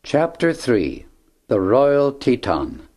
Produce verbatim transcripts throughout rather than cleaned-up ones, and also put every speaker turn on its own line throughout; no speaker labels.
Chapter three. The Royal Teton.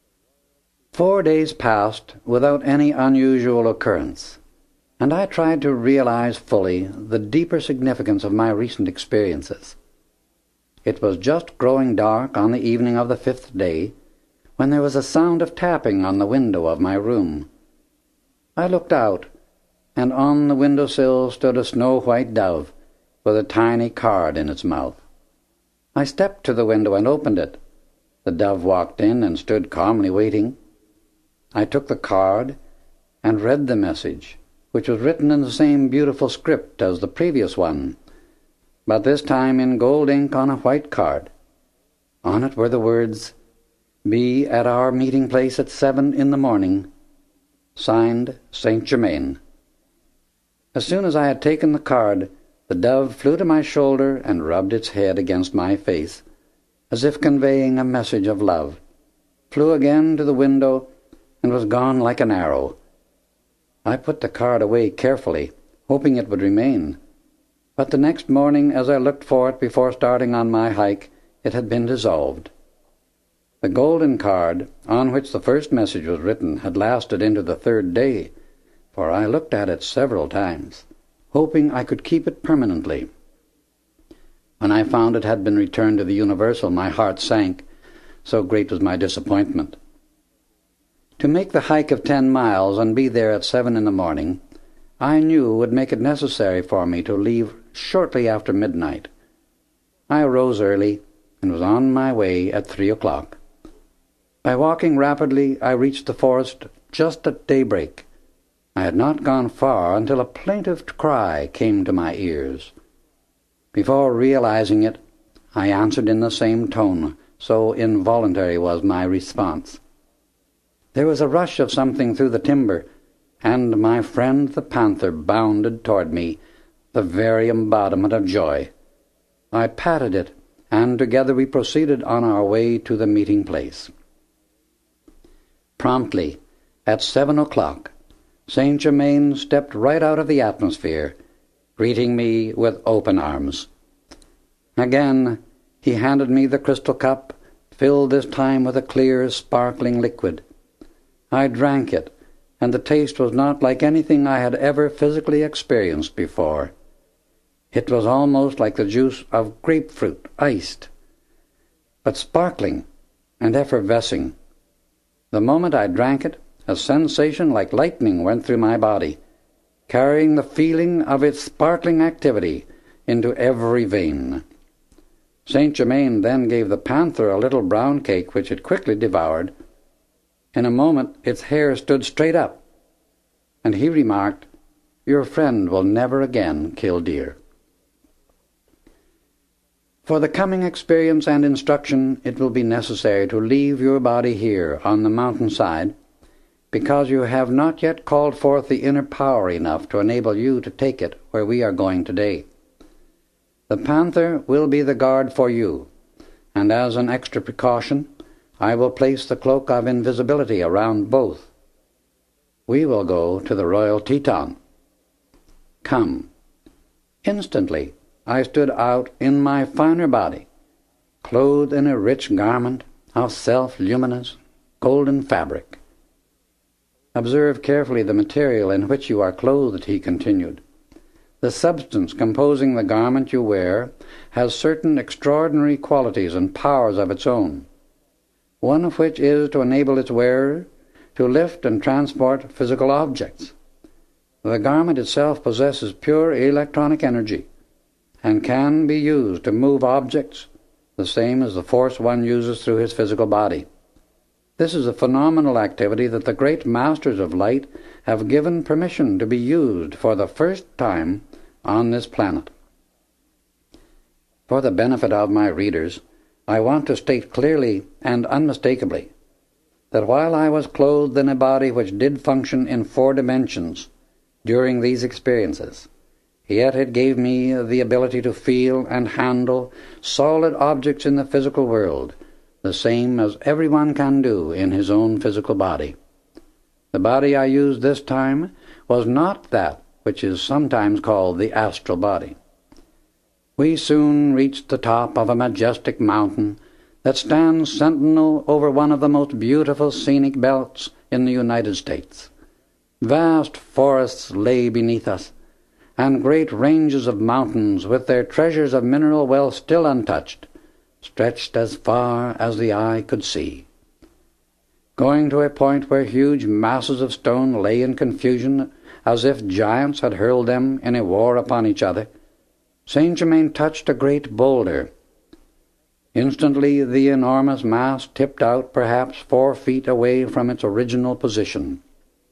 Four days passed without any unusual occurrence, and I tried to realize fully the deeper significance of my recent experiences. It was just growing dark on the evening of the fifth day when there was a sound of tapping on the window of my room. I looked out, and on the window-sill stood a snow-white dove with a tiny card in its mouth. I stepped to the window and opened it. The dove walked in and stood calmly waiting. I took the card and read the message, which was written in the same beautiful script as the previous one, but this time in gold ink on a white card. On it were the words, "Be at our meeting place at seven in the morning. Signed, Saint Germain." As soon as I had taken the card, the dove flew to my shoulder and rubbed its head against my face, as if conveying a message of love, flew again to the window, and was gone like an arrow. I put the card away carefully, hoping it would remain, but the next morning, as I looked for it before starting on my hike, it had been dissolved. The golden card, on which the first message was written, had lasted into the third day, for I looked at it several times, hoping I could keep it permanently. When I found it had been returned to the Universal, my heart sank, so great was my disappointment. To make the hike of ten miles and be there at seven in the morning, I knew would make it necessary for me to leave shortly after midnight. I arose early and was on my way at three o'clock. By walking rapidly, I reached the forest just at daybreak. I had not gone far until a plaintive cry came to my ears. Before realizing it, I answered in the same tone, so involuntary was my response. There was a rush of something through the timber, and my friend the panther bounded toward me, the very embodiment of joy. I patted it, and together we proceeded on our way to the meeting place. Promptly, at seven o'clock, Saint Germain stepped right out of the atmosphere, greeting me with open arms. Again, he handed me the crystal cup, filled this time with a clear, sparkling liquid. I drank it, and the taste was not like anything I had ever physically experienced before. It was almost like the juice of grapefruit, iced, but sparkling and effervescing. The moment I drank it, a sensation like lightning went through my body, carrying the feeling of its sparkling activity into every vein. Saint Germain then gave the panther a little brown cake, which it quickly devoured. In a moment its hair stood straight up, and he remarked, "Your friend will never again kill deer." For the coming experience and instruction, it will be necessary to leave your body here on the mountainside, because you have not yet called forth the inner power enough to enable you to take it where we are going today. The panther will be the guard for you, and as an extra precaution, I will place the cloak of invisibility around both. We will go to the Royal Teton. Come." Instantly, I stood out in my finer body, clothed in a rich garment of self-luminous golden fabric. "Observe carefully the material in which you are clothed," he continued. "The substance composing the garment you wear has certain extraordinary qualities and powers of its own, one of which is to enable its wearer to lift and transport physical objects. The garment itself possesses pure electronic energy, and can be used to move objects, the same as the force one uses through his physical body. This is a phenomenal activity that the great masters of light have given permission to be used for the first time on this planet. For the benefit of my readers, I want to state clearly and unmistakably that while I was clothed in a body which did function in four dimensions during these experiences, yet it gave me the ability to feel and handle solid objects in the physical world, the same as everyone can do in his own physical body. The body I used this time was not that which is sometimes called the astral body. We soon reached the top of a majestic mountain that stands sentinel over one of the most beautiful scenic belts in the United States. Vast forests lay beneath us, and great ranges of mountains, with their treasures of mineral wealth still untouched, stretched as far as the eye could see. Going to a point where huge masses of stone lay in confusion as if giants had hurled them in a war upon each other, Saint Germain touched a great boulder. Instantly the enormous mass tipped out perhaps four feet away from its original position.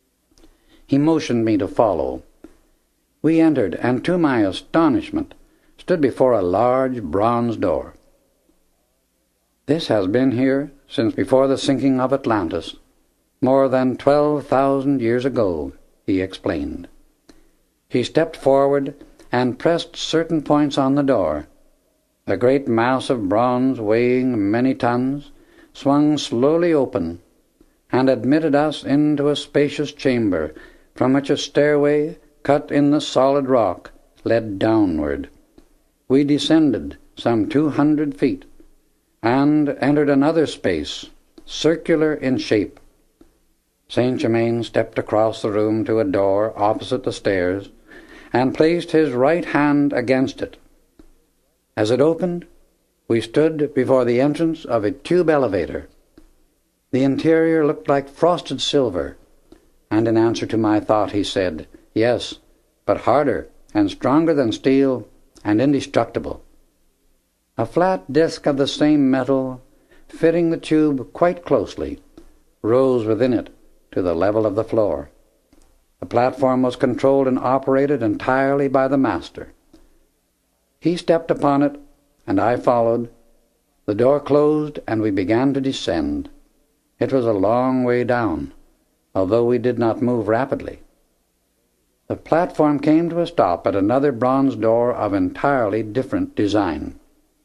He motioned me to follow. We entered, and to my astonishment, stood before a large bronze door. "This has been here since before the sinking of Atlantis, more than twelve thousand years ago," he explained. He stepped forward and pressed certain points on the door. The great mass of bronze, weighing many tons, swung slowly open and admitted us into a spacious chamber from which a stairway, cut in the solid rock, led downward. We descended some two hundred feet and entered another space, circular in shape. Saint Germain stepped across the room to a door opposite the stairs and placed his right hand against it. As it opened, we stood before the entrance of a tube elevator. The interior looked like frosted silver, and in answer to my thought he said, "Yes, but harder and stronger than steel and indestructible." A flat disc of the same metal, fitting the tube quite closely, rose within it to the level of the floor. The platform was controlled and operated entirely by the master. He stepped upon it, and I followed. The door closed, and we began to descend. It was a long way down, although we did not move rapidly. The platform came to a stop at another bronze door of entirely different design.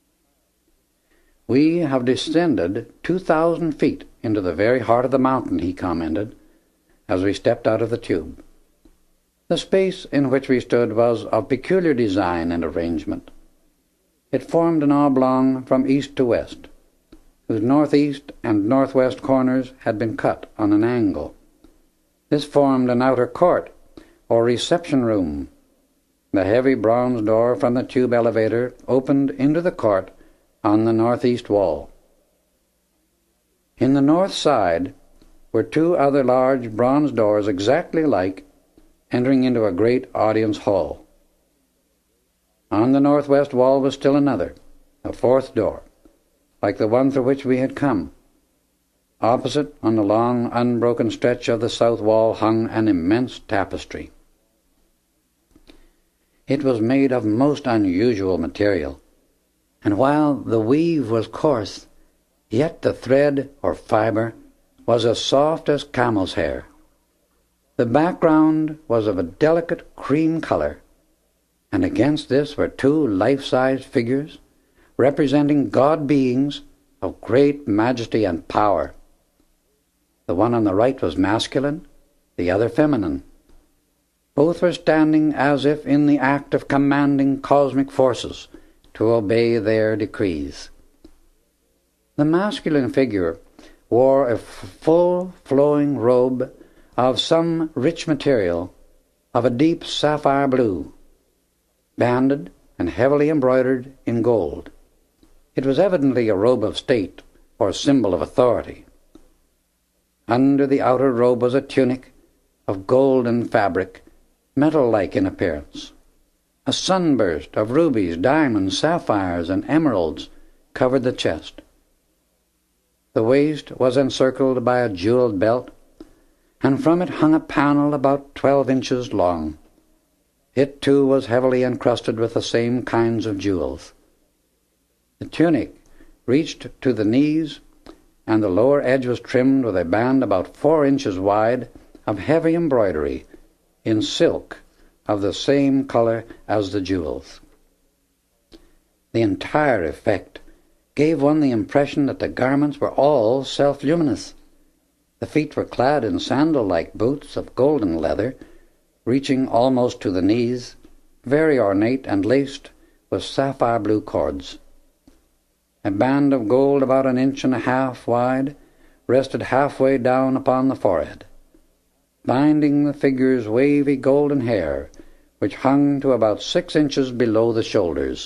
"We have descended two thousand feet into the very heart of the mountain," he commented, as we stepped out of the tube. The space in which we stood was of peculiar design and arrangement. It formed an oblong from east to west, whose northeast and northwest corners had been cut on an angle. This formed an outer court, or reception room. The heavy bronze door from the tube elevator opened into the court on the northeast wall. In the north side were two other large bronze doors exactly like, entering into a great audience hall. On the northwest wall was still another, a fourth door, like the one through which we had come. Opposite, on the long, unbroken stretch of the south wall, hung an immense tapestry. It was made of most unusual material, and while the weave was coarse, yet the thread, or fibre, was as soft as camel's hair. The background was of a delicate cream color, and against this were two life-size figures representing god-beings of great majesty and power. The one on the right was masculine, the other feminine. Both were standing as if in the act of commanding cosmic forces to obey their decrees. The masculine figure wore a full flowing robe of some rich material of a deep sapphire blue, banded and heavily embroidered in gold. It was evidently a robe of state or symbol of authority. Under the outer robe was a tunic of golden fabric, metal-like in appearance. A sunburst of rubies, diamonds, sapphires, and emeralds covered the chest. The waist was encircled by a jeweled belt, and from it hung a panel about twelve inches long. It, too, was heavily encrusted with the same kinds of jewels. The tunic reached to the knees, and the lower edge was trimmed with a band about four inches wide of heavy embroidery in silk of the same color as the jewels. The entire effect gave one the impression that the garments were all self-luminous. The feet were clad in sandal-like boots of golden leather, reaching almost to the knees, very ornate and laced with sapphire blue cords. A band of gold about an inch and a half wide rested halfway down upon the forehead, binding the figure's wavy golden hair, which hung to about six inches below the shoulders.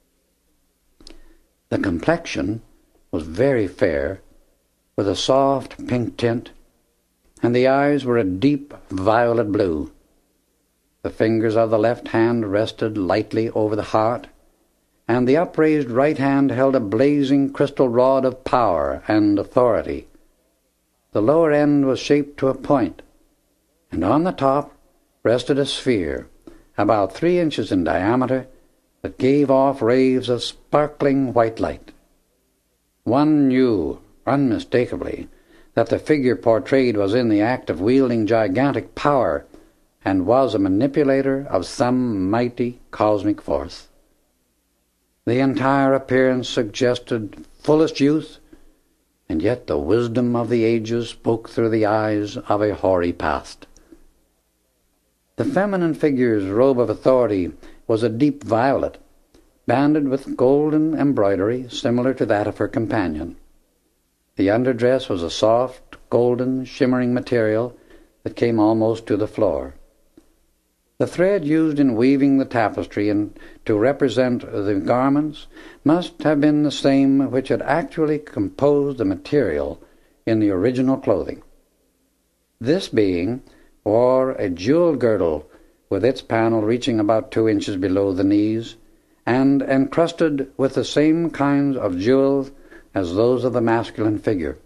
The complexion was very fair, with a soft pink tint, and the eyes were a deep violet blue. The fingers of the left hand rested lightly over the heart, and the upraised right hand held a blazing crystal rod of power and authority. The lower end was shaped to a point, and on the top rested a sphere about three inches in diameter that gave off rays of sparkling white light. One knew unmistakably that the figure portrayed was in the act of wielding gigantic power and was a manipulator of some mighty cosmic force. The entire appearance suggested fullest youth, and yet the wisdom of the ages spoke through the eyes of a hoary past. The feminine figure's robe of authority was a deep violet, banded with golden embroidery similar to that of her companion. The underdress was a soft, golden, shimmering material that came almost to the floor. The thread used in weaving the tapestry and to represent the garments must have been the same which had actually composed the material in the original clothing. This being wore a jewelled girdle with its panel reaching about two inches below the knees and encrusted with the same kinds of jewels as those of the masculine figure.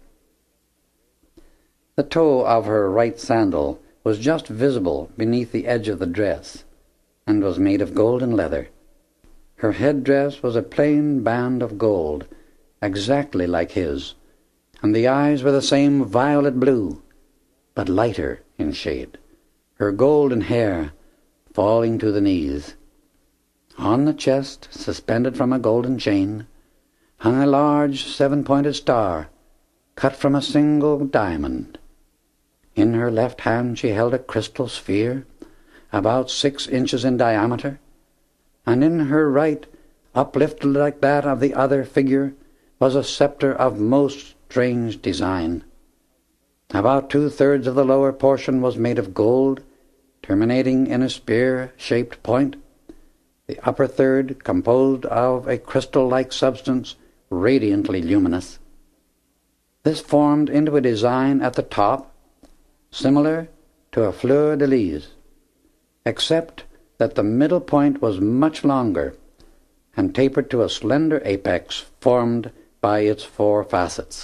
The toe of her right sandal was just visible beneath the edge of the dress, and was made of golden leather. Her headdress was a plain band of gold, exactly like his, and the eyes were the same violet blue, but lighter in shade, her golden hair falling to the knees. On the chest, suspended from a golden chain, hung a large seven-pointed star, cut from a single diamond. In her left hand she held a crystal sphere, about six inches in diameter, and in her right, uplifted like that of the other figure, was a scepter of most strange design. About two-thirds of the lower portion was made of gold, terminating in a spear-shaped point, the upper third composed of a crystal-like substance radiantly luminous. This formed into a design at the top, similar to a fleur-de-lis, except that the middle point was much longer and tapered to a slender apex formed by its four facets.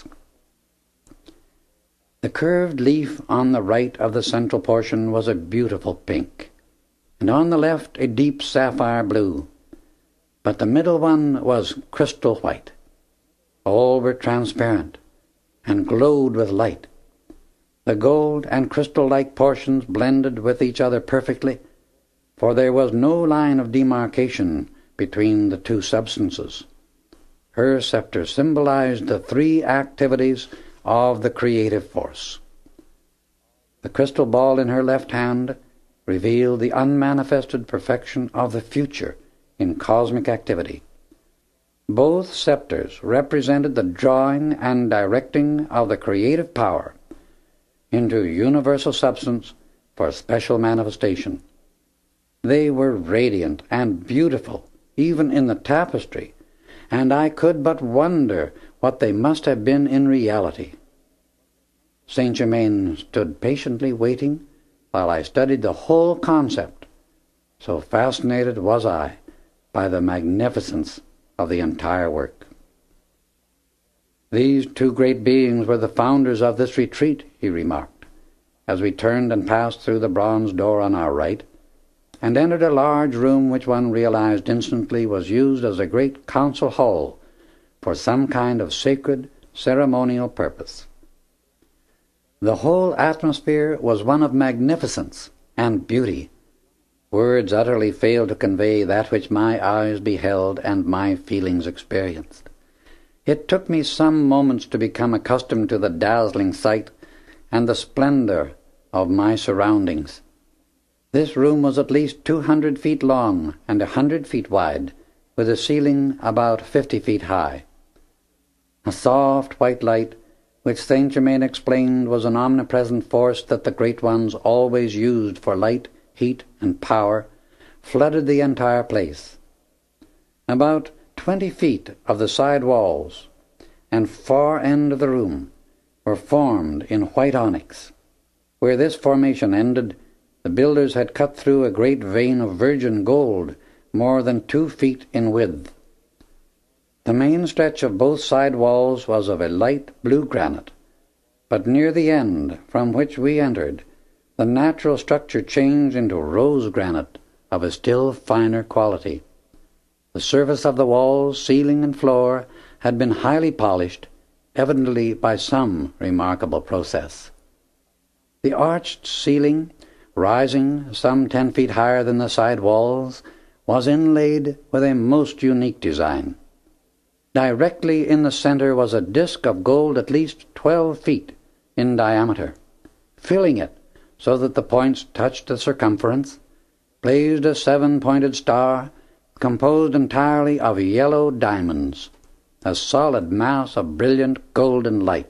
The curved leaf on the right of the central portion was a beautiful pink, and on the left a deep sapphire blue, but the middle one was crystal white. All were transparent and glowed with light. The gold and crystal-like portions blended with each other perfectly, for there was no line of demarcation between the two substances. Her scepter symbolized the three activities of the creative force. The crystal ball in her left hand revealed the unmanifested perfection of the future in cosmic activity. Both scepters represented the drawing and directing of the creative power into universal substance for special manifestation. They were radiant and beautiful, even in the tapestry, and I could but wonder what they must have been in reality. Saint Germain stood patiently waiting while I studied the whole concept, so fascinated was I by the magnificence of the entire work. "These two great beings were the founders of this retreat," he remarked, as we turned and passed through the bronze door on our right, and entered a large room which one realized instantly was used as a great council hall for some kind of sacred ceremonial purpose. The whole atmosphere was one of magnificence and beauty. Words utterly failed to convey that which my eyes beheld and my feelings experienced. It took me some moments to become accustomed to the dazzling sight and the splendor of my surroundings. This room was at least two hundred feet long and a hundred feet wide, with a ceiling about fifty feet high. A soft white light, which Saint Germain explained was an omnipresent force that the Great Ones always used for light, heat, and power, flooded the entire place. About twenty feet of the side walls and far end of the room were formed in white onyx. Where this formation ended, the builders had cut through a great vein of virgin gold more than two feet in width. The main stretch of both side walls was of a light blue granite, but near the end from which we entered, the natural structure changed into rose granite of a still finer quality. The surface of the walls, ceiling, and floor had been highly polished, evidently by some remarkable process. The arched ceiling, rising some ten feet higher than the side walls, was inlaid with a most unique design. Directly in the center was a disk of gold at least twelve feet in diameter. Filling it so that the points touched the circumference, blazed a seven-pointed star composed entirely of yellow diamonds, a solid mass of brilliant golden light.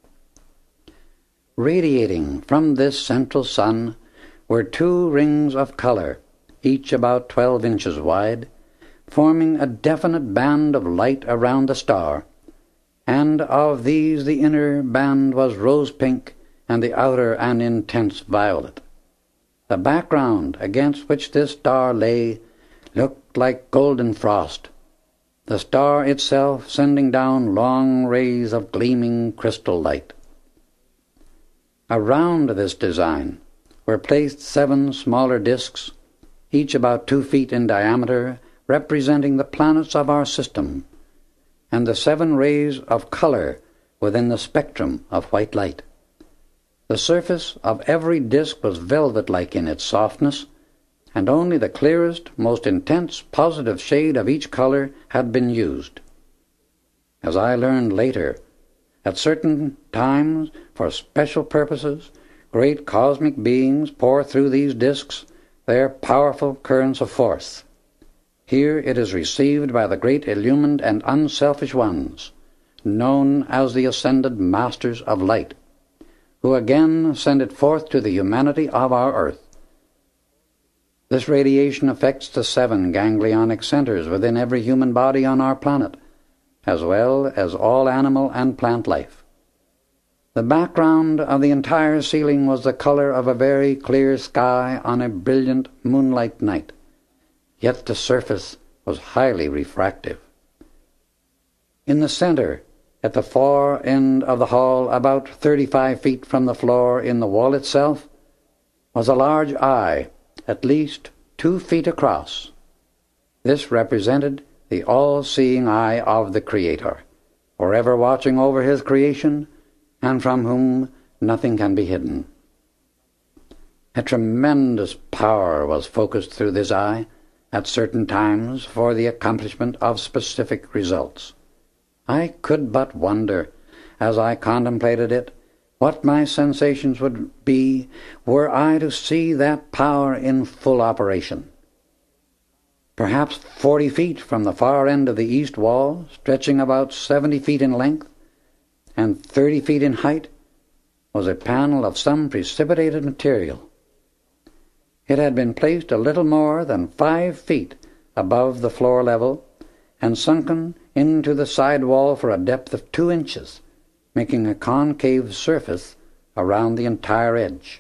Radiating from this central sun were two rings of color, each about twelve inches wide, forming a definite band of light around the star, and of these the inner band was rose-pink and the outer an intense violet. The background against which this star lay looked like golden frost, the star itself sending down long rays of gleaming crystal light. Around this design were placed seven smaller disks, each about two feet in diameter, representing the planets of our system, and the seven rays of color within the spectrum of white light. The surface of every disk was velvet-like in its softness, and only the clearest, most intense positive shade of each color had been used. As I learned later, at certain times, for special purposes, great cosmic beings pour through these disks their powerful currents of force. Here it is received by the great illumined and unselfish ones, known as the ascended masters of light, who again send it forth to the humanity of our earth. This radiation affects the seven ganglionic centers within every human body on our planet, as well as all animal and plant life. The background of the entire ceiling was the color of a very clear sky on a brilliant moonlight night, yet the surface was highly refractive. In the center, at the far end of the hall, about thirty-five feet from the floor in the wall itself, was a large eye, at least two feet across. This represented the all-seeing eye of the Creator, forever watching over his creation, and from whom nothing can be hidden. A tremendous power was focused through this eye at certain times for the accomplishment of specific results. I could but wonder, as I contemplated it, what my sensations would be were I to see that power in full operation. Perhaps forty feet from the far end of the east wall, stretching about seventy feet in length and thirty feet in height, was a panel of some precipitated material. It had been placed a little more than five feet above the floor level and sunken into the side wall for a depth of two inches, making a concave surface around the entire edge.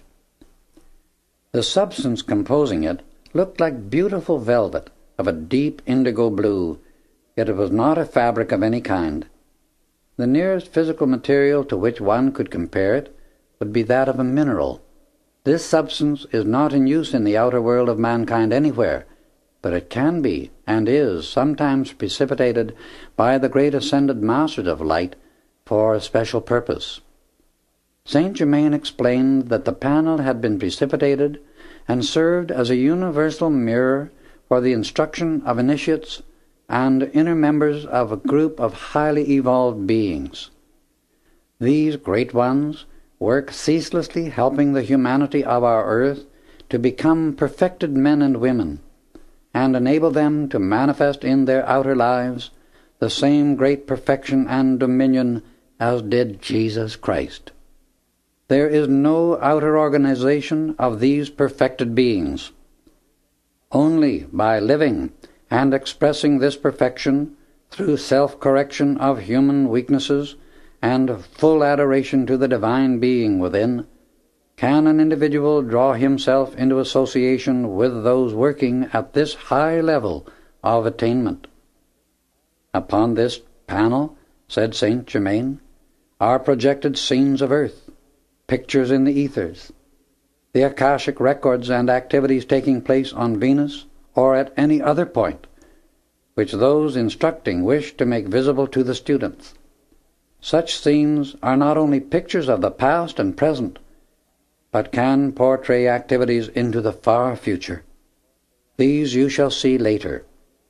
The substance composing it looked like beautiful velvet of a deep indigo blue, yet it was not a fabric of any kind. The nearest physical material to which one could compare it would be that of a mineral. This substance is not in use in the outer world of mankind anywhere, but it can be, and is, sometimes precipitated by the great ascended masters of light for a special purpose. Saint Germain explained that the panel had been precipitated and served as a universal mirror for the instruction of initiates and inner members of a group of highly evolved beings. These great ones work ceaselessly helping the humanity of our earth to become perfected men and women, and enable them to manifest in their outer lives the same great perfection and dominion as did Jesus Christ. There is no outer organization of these perfected beings. Only by living and expressing this perfection through self-correction of human weaknesses and full adoration to the divine being within can an individual draw himself into association with those working at this high level of attainment. Upon this panel, said Saint Germain, are projected scenes of earth, pictures in the ethers, the Akashic records and activities taking place on Venus or at any other point, which those instructing wish to make visible to the students. Such scenes are not only pictures of the past and present, but can portray activities into the far future. These you shall see later.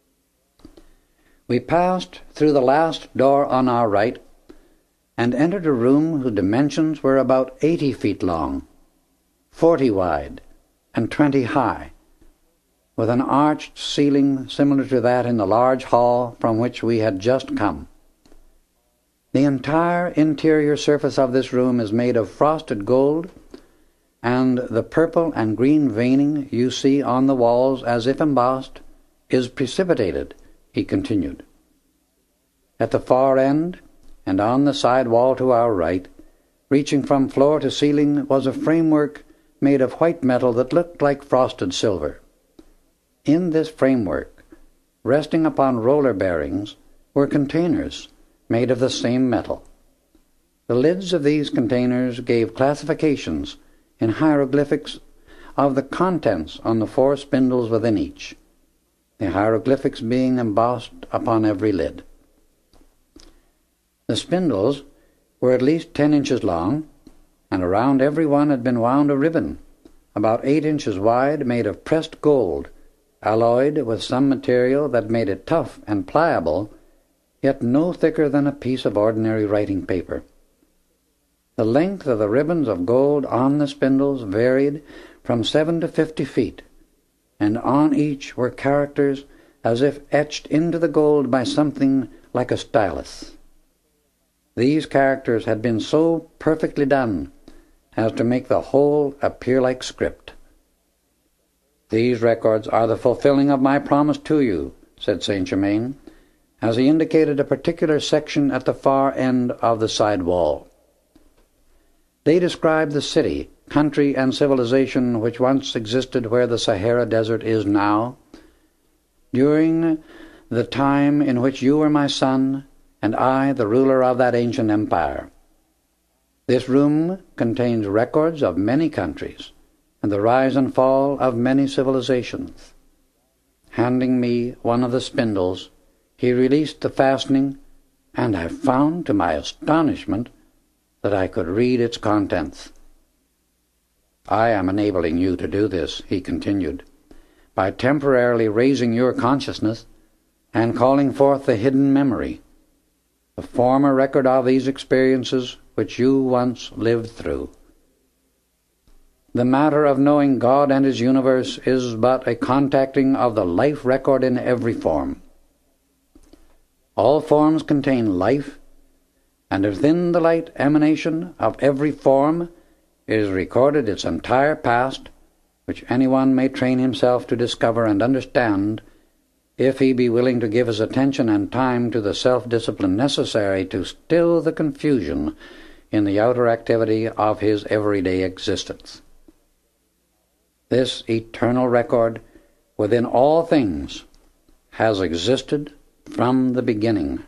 We passed through the last door on our right and entered a room whose dimensions were about eighty feet long, forty wide, and twenty high, with an arched ceiling similar to that in the large hall from which we had just come. The entire interior surface of this room is made of frosted gold, and the purple and green veining you see on the walls as if embossed is precipitated, he continued. At the far end, and on the side wall to our right, reaching from floor to ceiling, was a framework made of white metal that looked like frosted silver. In this framework, resting upon roller bearings, were containers made of the same metal. The lids of these containers gave classifications in hieroglyphics of the contents on the four spindles within each, the hieroglyphics being embossed upon every lid. The spindles were at least ten inches long, and around every one had been wound a ribbon, about eight inches wide, made of pressed gold, alloyed with some material that made it tough and pliable, yet no thicker than a piece of ordinary writing paper. The length of the ribbons of gold on the spindles varied from seven to fifty feet, and on each were characters as if etched into the gold by something like a stylus. These characters had been so perfectly done as to make the whole appear like script. "These records are the fulfilling of my promise to you," said Saint Germain, as he indicated a particular section at the far end of the side wall. They describe the city, country, and civilization which once existed where the Sahara Desert is now, during the time in which you were my son, and I the ruler of that ancient empire. This room contains records of many countries, and the rise and fall of many civilizations. Handing me one of the spindles, he released the fastening, and I found, to my astonishment, that I could read its contents. "I am enabling you to do this," he continued, "by temporarily raising your consciousness and calling forth the hidden memory, the former record of these experiences which you once lived through. The matter of knowing God and His universe is but a contacting of the life record in every form. All forms contain life, and within the light emanation of every form is recorded its entire past, which anyone may train himself to discover and understand, if he be willing to give his attention and time to the self-discipline necessary to still the confusion in the outer activity of his everyday existence. This eternal record within all things has existed from the beginning.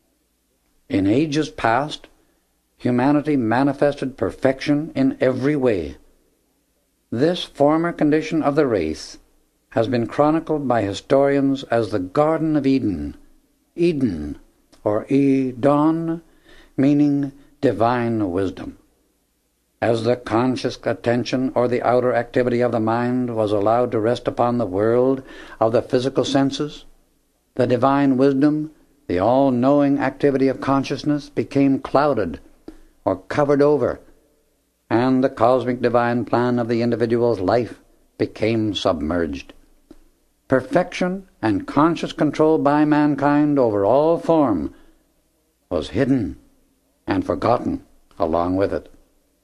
In ages past, humanity manifested perfection in every way. This former condition of the race has been chronicled by historians as the Garden of Eden, Eden, or Edon, meaning divine wisdom. As the conscious attention or the outer activity of the mind was allowed to rest upon the world of the physical senses, the divine wisdom, the all-knowing activity of consciousness, became clouded or covered over, and the cosmic divine plan of the individual's life became submerged. perfection and conscious control by mankind over all form was hidden and forgotten along with it.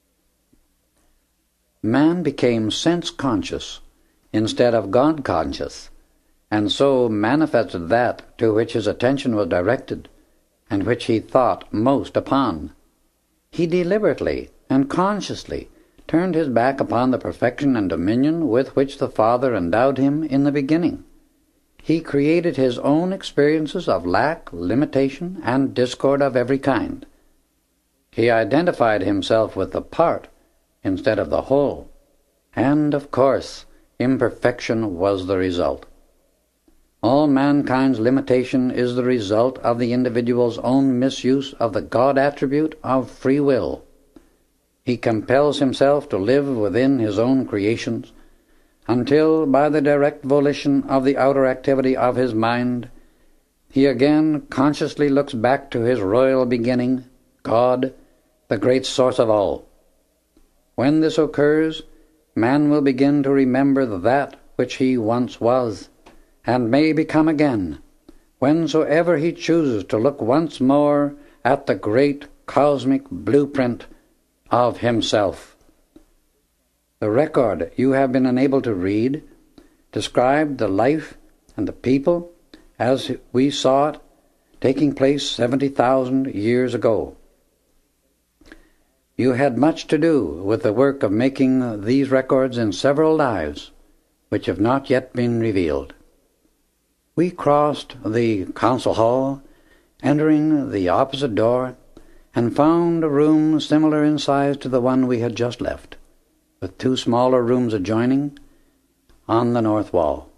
Man became sense-conscious instead of God-conscious, and so manifested that to which his attention was directed and which he thought most upon. He deliberately and consciously turned his back upon the perfection and dominion with which the Father endowed him in the beginning. He created his own experiences of lack, limitation, and discord of every kind. He identified himself with the part instead of the whole, and, of course, imperfection was the result. All mankind's limitation is the result of the individual's own misuse of the God attribute of free will. He compels himself to live within his own creations until, by the direct volition of the outer activity of his mind, he again consciously looks back to his royal beginning, God, the great source of all. When this occurs, man will begin to remember that which he once was, and may become again, whensoever he chooses to look once more at the great cosmic blueprint of himself. The record you have been enabled to read described the life and the people as we saw it taking place seventy thousand years ago. You had much to do with the work of making these records in several lives which have not yet been revealed. We crossed the council hall, entering the opposite door, and found a room similar in size to the one we had just left, with two smaller rooms adjoining on the north wall.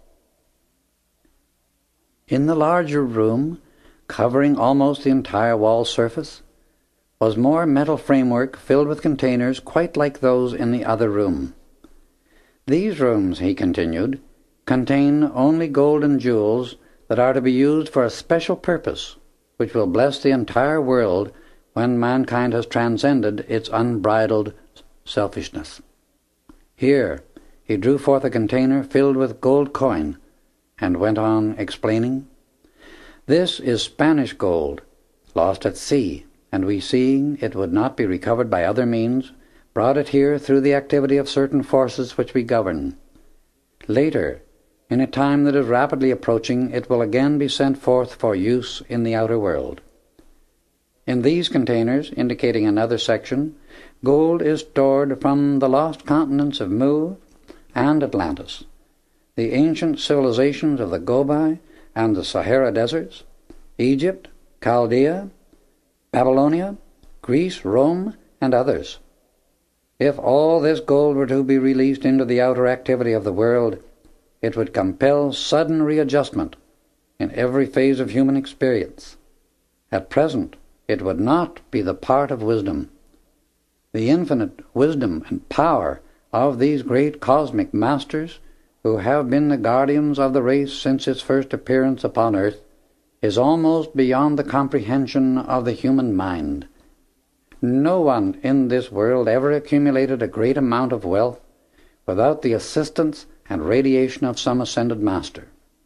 In the larger room, covering almost the entire wall surface, was more metal framework filled with containers quite like those in the other room. These rooms, he continued, contain only gold and jewels that are to be used for a special purpose, which will bless the entire world when mankind has transcended its unbridled selfishness. Here he drew forth a container filled with gold coin, and went on explaining, "This is Spanish gold, lost at sea, and we, seeing it would not be recovered by other means, brought it here through the activity of certain forces which we govern. Later, in a time that is rapidly approaching, it will again be sent forth for use in the outer world. In these containers, indicating another section, gold is stored from the lost continents of Mu and Atlantis, the ancient civilizations of the Gobi and the Sahara deserts, Egypt, Chaldea, Babylonia, Greece, Rome, and others. If all this gold were to be released into the outer activity of the world, it would compel sudden readjustment in every phase of human experience. At present, it would not be the part of wisdom. The infinite wisdom and power of these great cosmic masters, who have been the guardians of the race since its first appearance upon earth, is almost beyond the comprehension of the human mind. No one in this world ever accumulated a great amount of wealth without the assistance and radiation of some ascended master.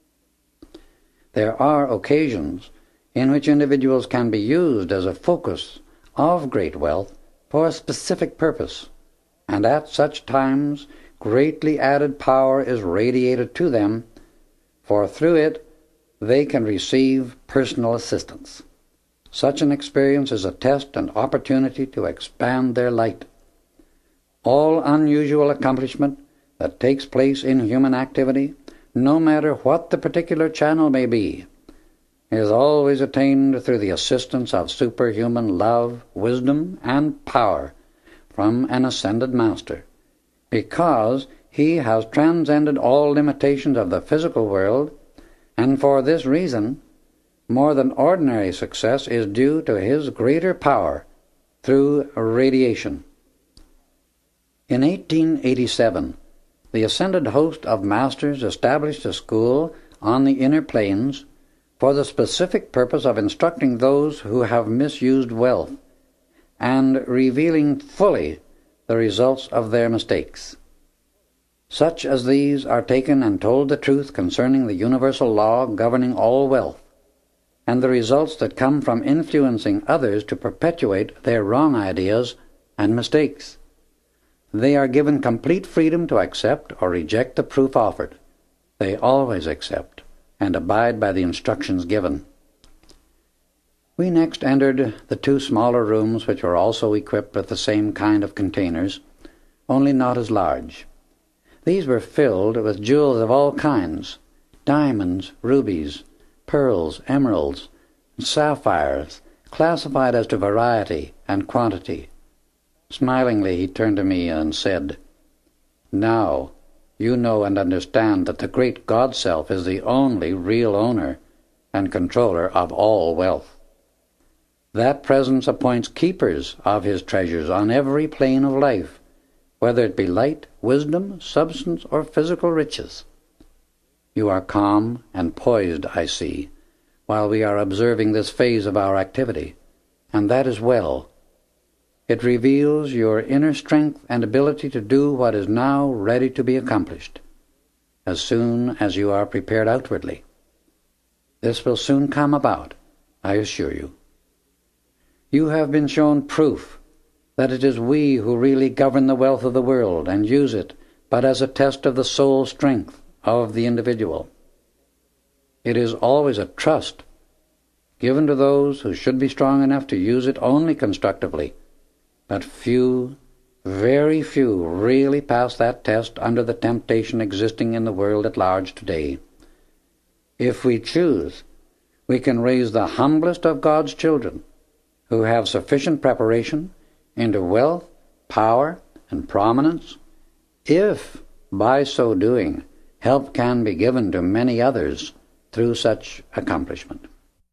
There are occasions in which individuals can be used as a focus of great wealth for a specific purpose, and at such times greatly added power is radiated to them, for through it they can receive personal assistance. Such an experience is a test and opportunity to expand their light. All unusual accomplishment that takes place in human activity, no matter what the particular channel may be, is always attained through the assistance of superhuman love, wisdom, and power from an ascended master, because he has transcended all limitations of the physical world, and for this reason, more than ordinary success is due to his greater power through radiation. In eighteen eighty-seven, the ascended host of masters established a school on the inner planes for the specific purpose of instructing those who have misused wealth and revealing fully the results of their mistakes. Such as these are taken and told the truth concerning the universal law governing all wealth, and the results that come from influencing others to perpetuate their wrong ideas and mistakes. They are given complete freedom to accept or reject the proof offered. They always accept and abide by the instructions given. We next entered the two smaller rooms, which were also equipped with the same kind of containers, only not as large. These were filled with jewels of all kinds, diamonds, rubies, pearls, emeralds, and sapphires, classified as to variety and quantity. Smilingly he turned to me and said, "Now you know and understand that the great God-self is the only real owner and controller of all wealth. That presence appoints keepers of his treasures on every plane of life, whether it be light, wisdom, substance, or physical riches. You are calm and poised, I see, while we are observing this phase of our activity, and that is well. It reveals your inner strength and ability to do what is now ready to be accomplished, as soon as you are prepared outwardly. This will soon come about, I assure you. You have been shown proof that it is we who really govern the wealth of the world and use it but as a test of the soul strength of the individual. It is always a trust given to those who should be strong enough to use it only constructively, but few, very few, really pass that test under the temptation existing in the world at large today. If we choose, we can raise the humblest of God's children, who have sufficient preparation, into wealth, power, and prominence, if, by so doing, help can be given to many others through such accomplishment.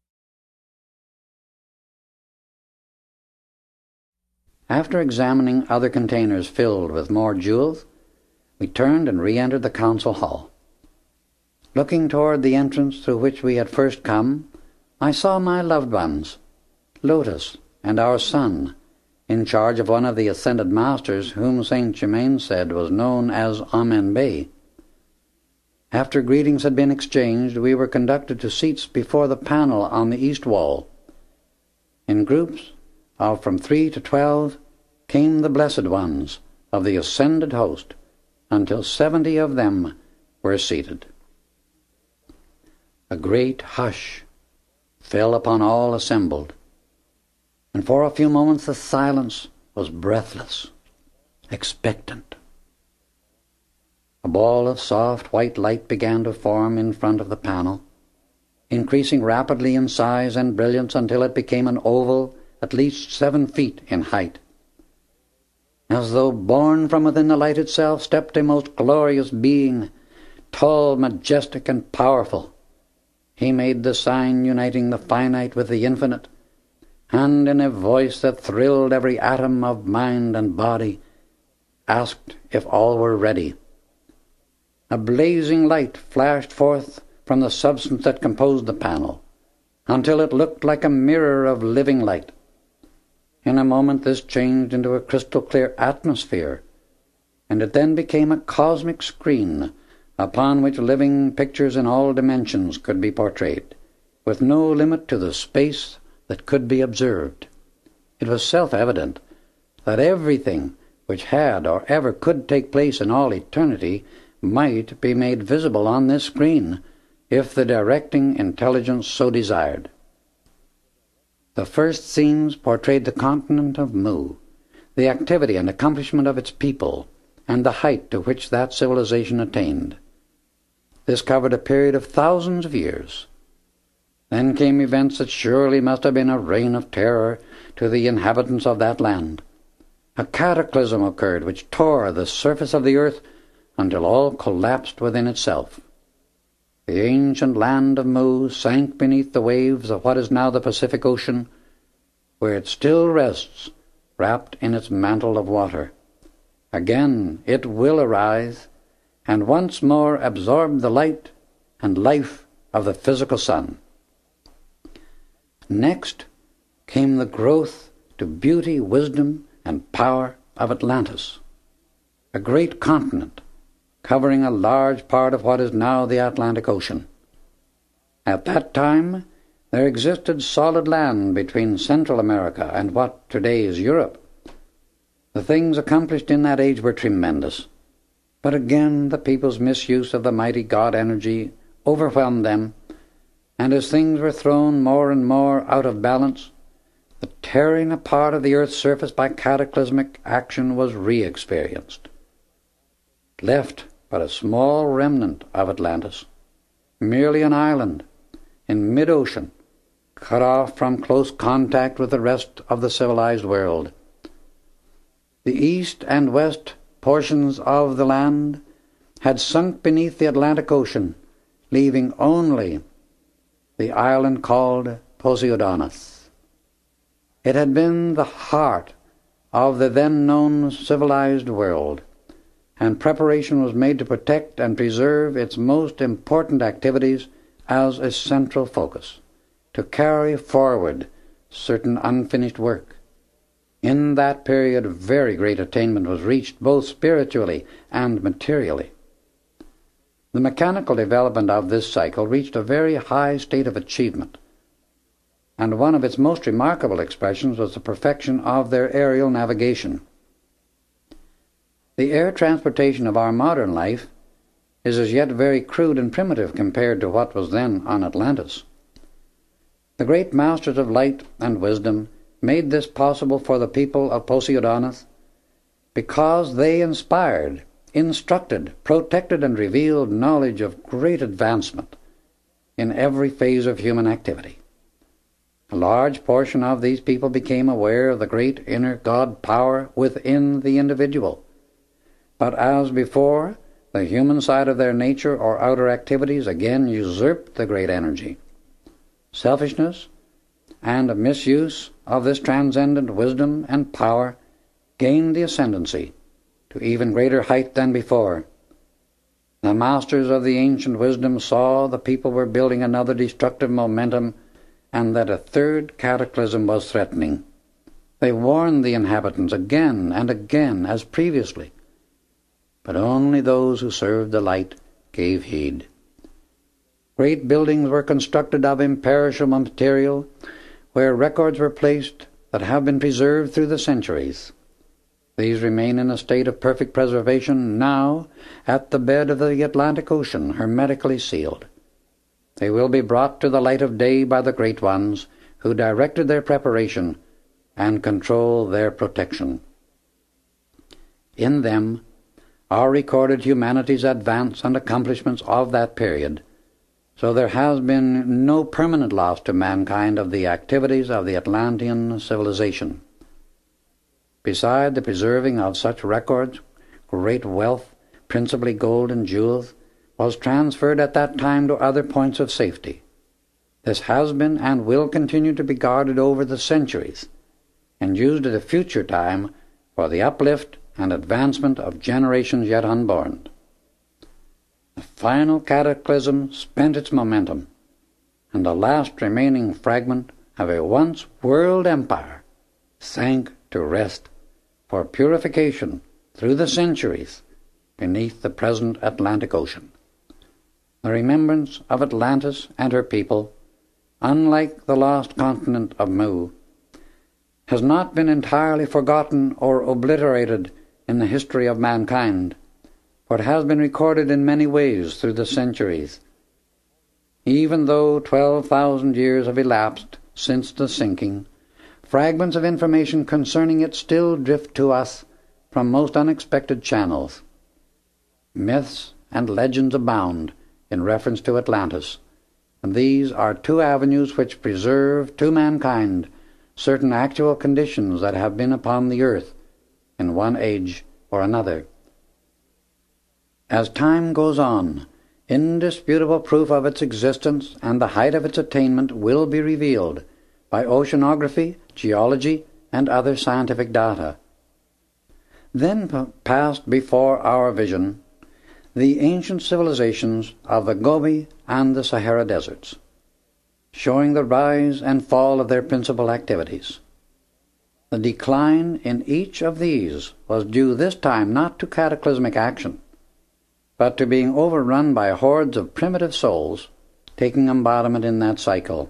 After examining other containers filled with more jewels, we turned and re-entered the council hall. Looking toward the entrance through which we had first come, I saw my loved ones, Lotus and our son, in charge of one of the ascended masters whom Saint Germain said was known as Amen Bey. After greetings had been exchanged, we were conducted to seats before the panel on the east wall. In groups of from three to twelve came the blessed ones of the ascended host, until seventy of them were seated. A great hush fell upon all assembled, and for a few moments the silence was breathless, expectant. A ball of soft white light began to form in front of the panel, increasing rapidly in size and brilliance until it became an oval at least seven feet in height. As though born from within the light itself stepped a most glorious being, tall, majestic, and powerful. He made the sign uniting the finite with the infinite, and in a voice that thrilled every atom of mind and body, asked if all were ready. A blazing light flashed forth from the substance that composed the panel, until it looked like a mirror of living light. In a moment this changed into a crystal-clear atmosphere, and it then became a cosmic screen upon which living pictures in all dimensions could be portrayed, with no limit to the space that could be observed. It was self-evident that everything which had or ever could take place in all eternity might be made visible on this screen, if the directing intelligence so desired. The first scenes portrayed the continent of Mu, the activity and accomplishment of its people, and the height to which that civilization attained. This covered a period of thousands of years. Then came events that surely must have been a reign of terror to the inhabitants of that land. A cataclysm occurred which tore the surface of the earth until all collapsed within itself. The ancient land of Mu sank beneath the waves of what is now the Pacific Ocean, where it still rests, wrapped in its mantle of water. Again it will arise, and once more absorb the light and life of the physical sun. Next came the growth to beauty, wisdom, and power of Atlantis, a great continent covering a large part of what is now the Atlantic Ocean. At that time, there existed solid land between Central America and what today is Europe. The things accomplished in that age were tremendous. But again, the people's misuse of the mighty God energy overwhelmed them, and as things were thrown more and more out of balance, the tearing apart of the earth's surface by cataclysmic action was re-experienced. Left but a small remnant of Atlantis, merely an island in mid-ocean, cut off from close contact with the rest of the civilized world. The east and west portions of the land had sunk beneath the Atlantic Ocean, leaving only the island called Poseidonis. It had been the heart of the then-known civilized world, and preparation was made to protect and preserve its most important activities as a central focus, to carry forward certain unfinished work. In that period, very great attainment was reached, both spiritually and materially. The mechanical development of this cycle reached a very high state of achievement, and one of its most remarkable expressions was the perfection of their aerial navigation. The air transportation of our modern life is as yet very crude and primitive compared to what was then on Atlantis. The great masters of light and wisdom made this possible for the people of Poseidonis because they inspired, instructed, protected, and revealed knowledge of great advancement in every phase of human activity. A large portion of these people became aware of the great inner God power within the individual. But as before, the human side of their nature or outer activities again usurped the great energy. Selfishness and misuse of this transcendent wisdom and power gained the ascendancy to even greater height than before. The masters of the ancient wisdom saw the people were building another destructive momentum and that a third cataclysm was threatening. They warned the inhabitants again and again as previously, but only those who served the light gave heed. Great buildings were constructed of imperishable material, where records were placed that have been preserved through the centuries. These remain in a state of perfect preservation now at the bed of the Atlantic Ocean, hermetically sealed. They will be brought to the light of day by the great ones who directed their preparation and control their protection. In them are recorded humanity's advance and accomplishments of that period, so there has been no permanent loss to mankind of the activities of the Atlantean civilization. Beside the preserving of such records, great wealth, principally gold and jewels, was transferred at that time to other points of safety. This has been and will continue to be guarded over the centuries and used at a future time for the uplift and advancement of generations yet unborn. The final cataclysm spent its momentum, and the last remaining fragment of a once world empire sank to rest for purification through the centuries beneath the present Atlantic Ocean. The remembrance of Atlantis and her people, unlike the lost continent of Mu, has not been entirely forgotten or obliterated in the history of mankind, for it has been recorded in many ways through the centuries. Even though twelve thousand years have elapsed since the sinking, fragments of information concerning it still drift to us from most unexpected channels. Myths and legends abound in reference to Atlantis, and these are two avenues which preserve to mankind certain actual conditions that have been upon the earth in one age or another. As time goes on, indisputable proof of its existence and the height of its attainment will be revealed by oceanography, geology, and other scientific data. Then p- passed before our vision the ancient civilizations of the Gobi and the Sahara deserts, showing the rise and fall of their principal activities. The decline in each of these was due this time not to cataclysmic action, but to being overrun by hordes of primitive souls, taking embodiment in that cycle.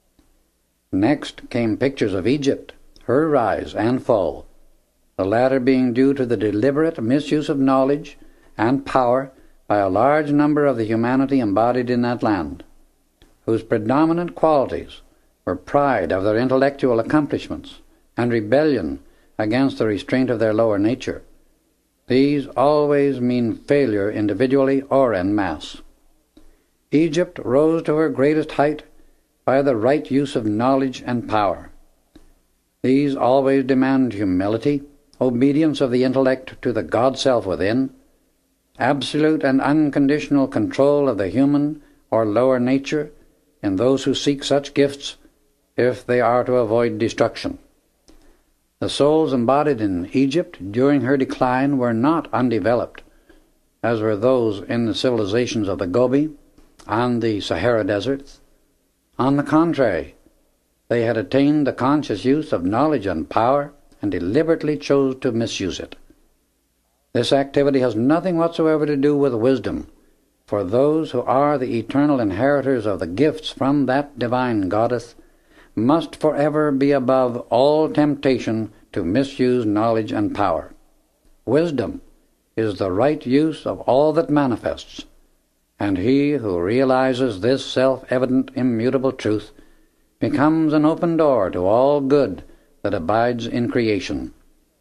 Next came pictures of Egypt, her rise and fall, the latter being due to the deliberate misuse of knowledge and power by a large number of the humanity embodied in that land, whose predominant qualities were pride of their intellectual accomplishments and rebellion against the restraint of their lower nature. These always mean failure individually or en masse. Egypt rose to her greatest height by the right use of knowledge and power. These always demand humility, obedience of the intellect to the God-self within, absolute and unconditional control of the human or lower nature in those who seek such gifts if they are to avoid destruction. The souls embodied in Egypt during her decline were not undeveloped, as were those in the civilizations of the Gobi and the Sahara deserts. On the contrary, they had attained the conscious use of knowledge and power and deliberately chose to misuse it. This activity has nothing whatsoever to do with wisdom, for those who are the eternal inheritors of the gifts from that divine goddess must forever be above all temptation to misuse knowledge and power. Wisdom is the right use of all that manifests, and he who realizes this self-evident immutable truth becomes an open door to all good that abides in creation.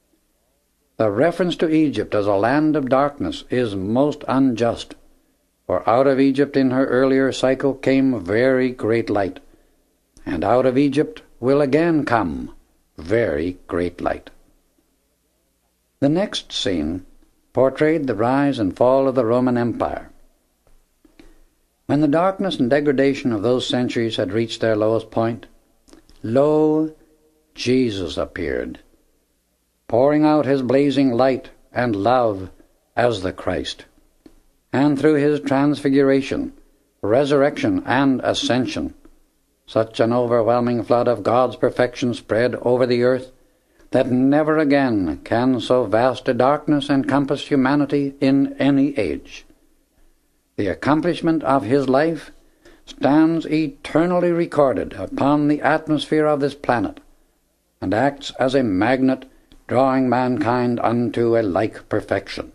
The reference to Egypt as a land of darkness is most unjust, for out of Egypt in her earlier cycle came very great light, and out of Egypt will again come very great light. The next scene portrayed the rise and fall of the Roman Empire. When the darkness and degradation of those centuries had reached their lowest point, lo, Jesus appeared, pouring out his blazing light and love as the Christ, and through his transfiguration, resurrection, and ascension, such an overwhelming flood of God's perfection spread over the earth that never again can so vast a darkness encompass humanity in any age. The accomplishment of his life stands eternally recorded upon the atmosphere of this planet, and acts as a magnet drawing mankind unto a like perfection.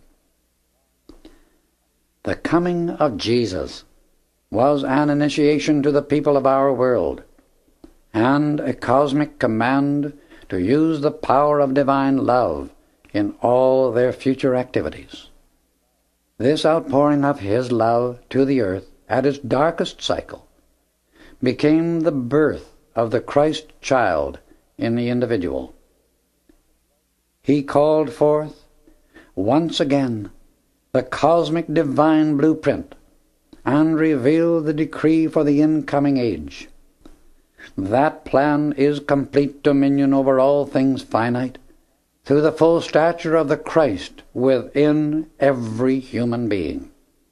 The coming of Jesus was an initiation to the people of our world, and a cosmic command to use the power of divine love in all their future activities. This outpouring of his love to the earth at its darkest cycle became the birth of the Christ child in the individual. He called forth, once again, the cosmic divine blueprint and revealed the decree for the incoming age. That plan is complete dominion over all things finite, through the full stature of the Christ within every human being.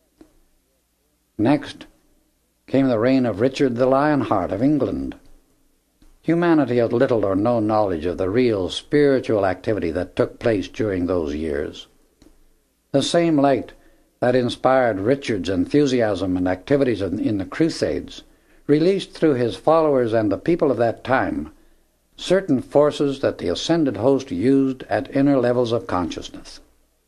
Next came the reign of Richard the Lionheart of England. Humanity has little or no knowledge of the real spiritual activity that took place during those years. The same light that inspired Richard's enthusiasm and activities in the Crusades released through his followers and the people of that time certain forces that the ascended host used at inner levels of consciousness.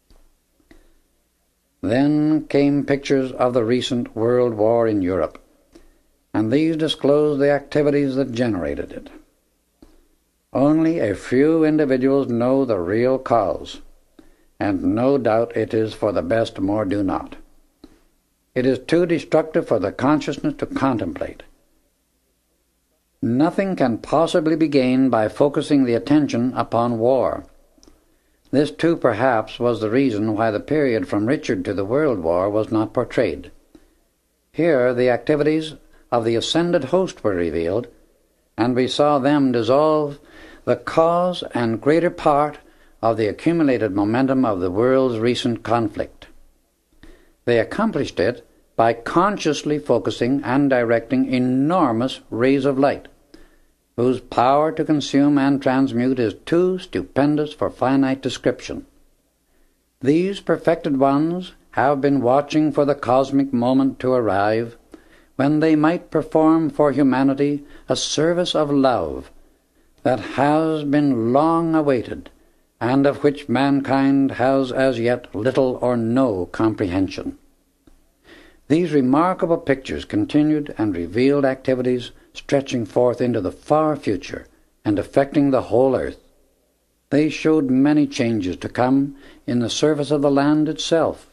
Then came pictures of the recent World War in Europe, and these disclosed the activities that generated it. Only a few individuals know the real cause, and no doubt it is for the best more do not. It is too destructive for the consciousness to contemplate. Nothing can possibly be gained by focusing the attention upon war. This too perhaps was the reason why the period from Richard to the World War was not portrayed. Here the activities of the ascended host were revealed, and we saw them dissolve the cause and greater part of the accumulated momentum of the world's recent conflict. They accomplished it by consciously focusing and directing enormous rays of light, whose power to consume and transmute is too stupendous for finite description. These perfected ones have been watching for the cosmic moment to arrive when they might perform for humanity a service of love that has been long awaited and of which mankind has as yet little or no comprehension. These remarkable pictures continued and revealed activities stretching forth into the far future and affecting the whole earth. They showed many changes to come in the surface of the land itself.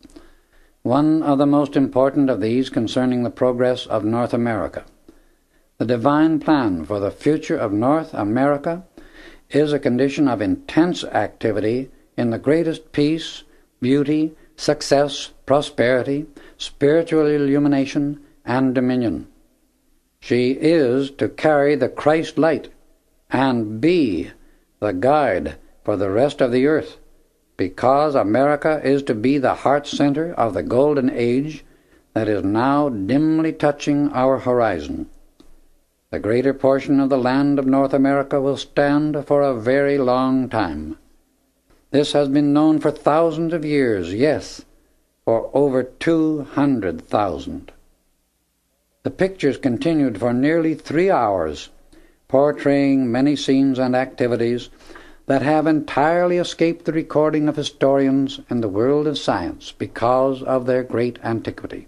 One of the most important of these concerning the progress of North America. The divine plan for the future of North America is a condition of intense activity in the greatest peace, beauty, success, prosperity, spiritual illumination, and dominion. She is to carry the Christ light and be the guide for the rest of the earth, because America is to be the heart center of the golden age that is now dimly touching our horizon. The greater portion of the land of North America will stand for a very long time. This has been known for thousands of years, yes, for over two hundred thousand. The pictures continued for nearly three hours, portraying many scenes and activities that have entirely escaped the recording of historians and the world of science because of their great antiquity.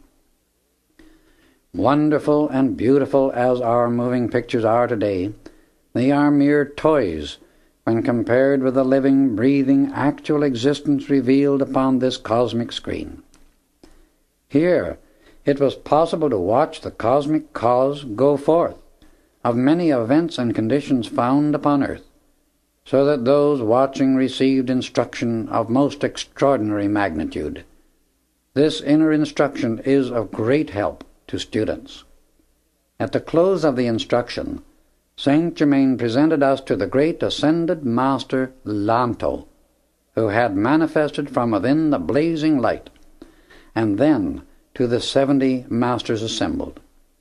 Wonderful and beautiful as our moving pictures are today, they are mere toys when compared with the living, breathing, actual existence revealed upon this cosmic screen. Here, it was possible to watch the cosmic cause go forth of many events and conditions found upon earth, so that those watching received instruction of most extraordinary magnitude. This inner instruction is of great help to students. At the close of the instruction, Saint Germain presented us to the great ascended master Lanto, who had manifested from within the blazing light, and then to the seventy masters assembled.